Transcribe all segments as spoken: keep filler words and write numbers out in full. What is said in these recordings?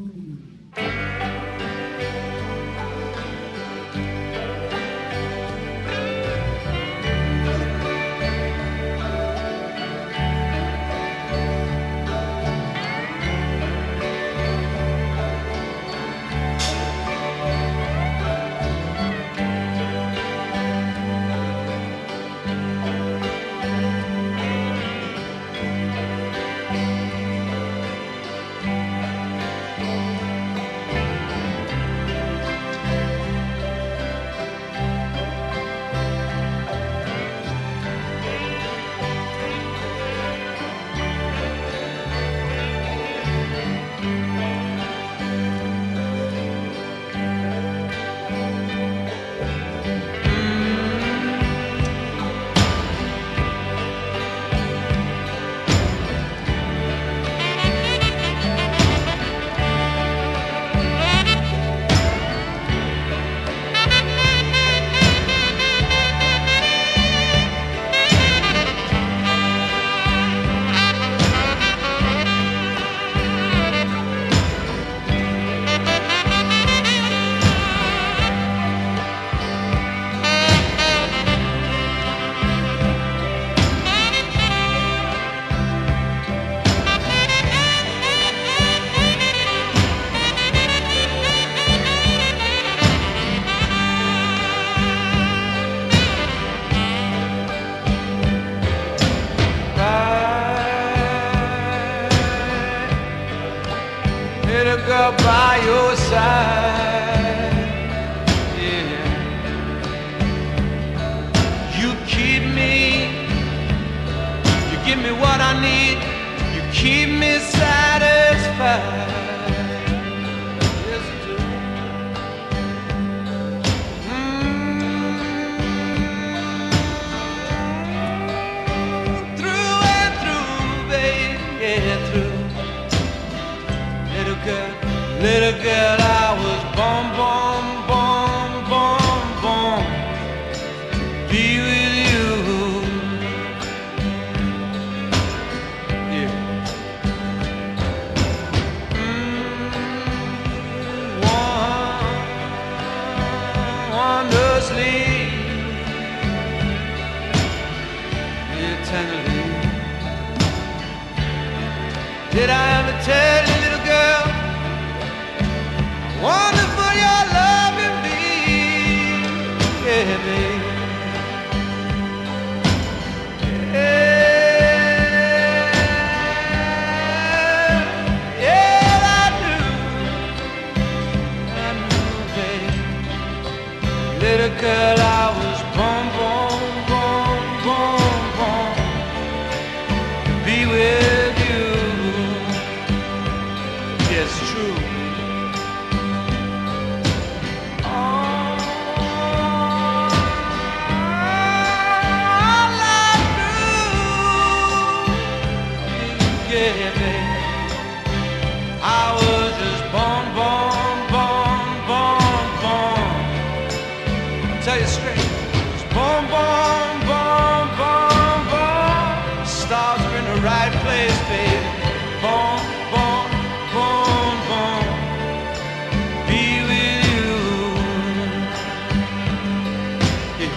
Girl by your side, yeah. You keep me, you give me what I need, you keep me satisfied. Yes, you do. Mm-hmm. Through and through, baby, yeah, through. Little girl, little girl, I was born, born, born, born, born to be with you. Yeah. Mm, wondrously, eternally. Did I ever tell you, little girl? Wonderful your love can be, yeah, baby. Yeah, yeah, I do, I do, baby. Little girl, I was born, born, born, born, born to be with you. Yes, true. I was just born, born, born, born, born. I'll tell you straight, I was born, born, born, born, born. Stars were in the right place, baby. Born, born, born, born. Be with you. Yeah.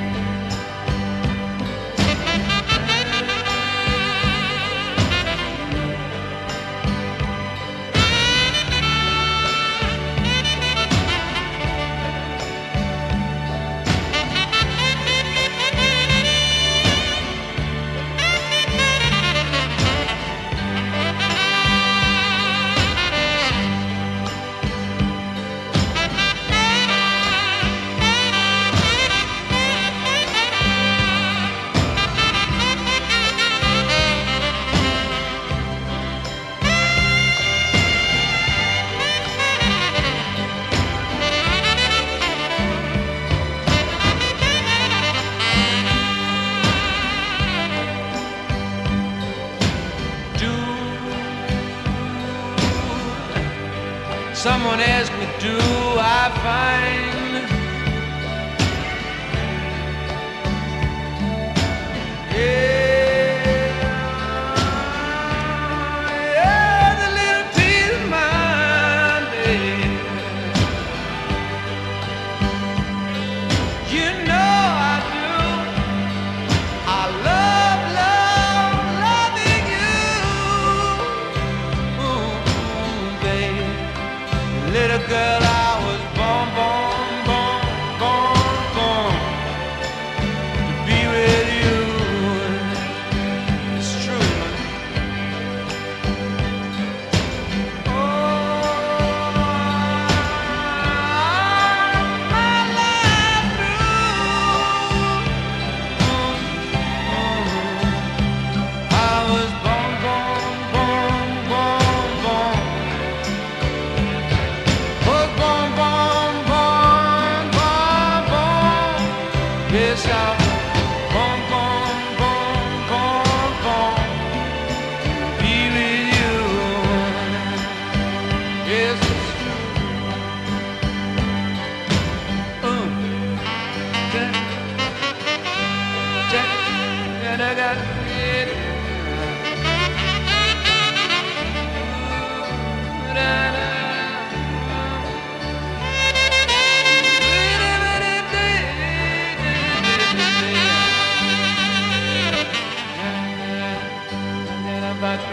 Someone asked me, do I find yeah, yeah, the little piece of mine Little girl, I was born, born, born, born, born to be with you. It's true. Oh, my life through. I was born, born, born, born, born. Was born, born, born, born, born. Yes, I was born, born, born, born, born. Be with you. Yes, it's true. Uh, Jack, Jack, and I got it. But